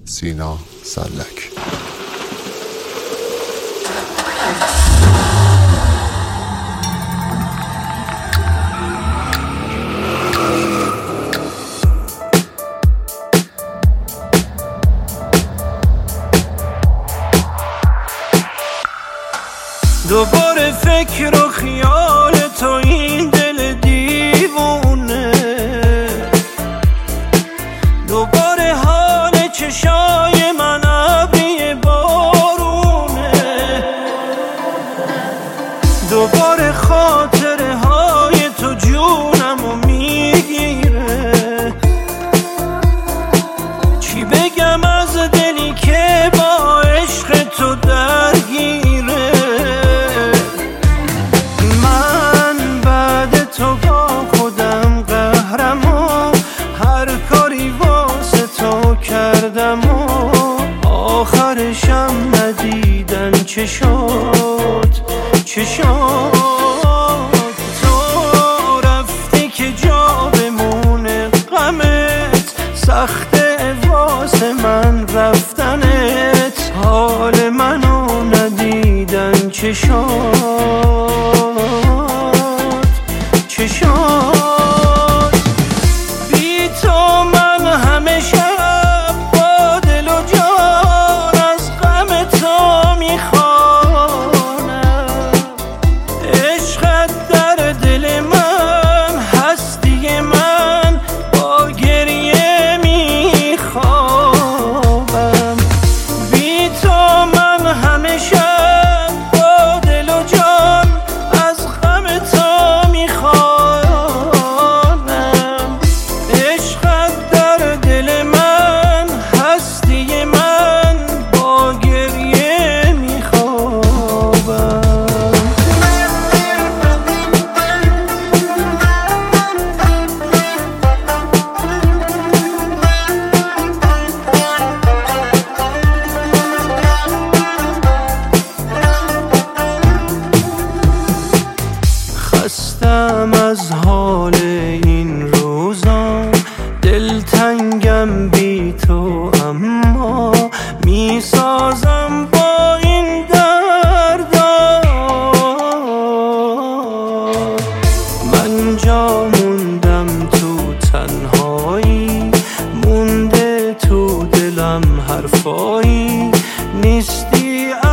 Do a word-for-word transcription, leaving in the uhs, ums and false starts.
سینا سلک. دوباره فکر و خیال تو این دل دیوونه، دوباره حال چشای من ابری بارونه، دوباره خاطره های تو جونمو میگیره. چی بگم از دلی که با عشق تو درگیره. تو با خودم قهرم و هر کاری واسه تو کردم و آخرشم ندیدن چه شد چه شد. تو رفتی که جا بمونه غمت، سخته واسه من رفتنت، حال منو ندیدن چه شد چه شد. بی تو من همه شب با دل و جان از غم تو میخوانم. عشقت در دل من، هستی من، با گریه میخوابم. بی تو من همه شب با دل و جان از غم تو خستم از حال این روزا، دلتنگم بی تو، اما میسازم با این دردا. من جا موندم تو تنهایی، مونده تو دلم حرفایی، نیستی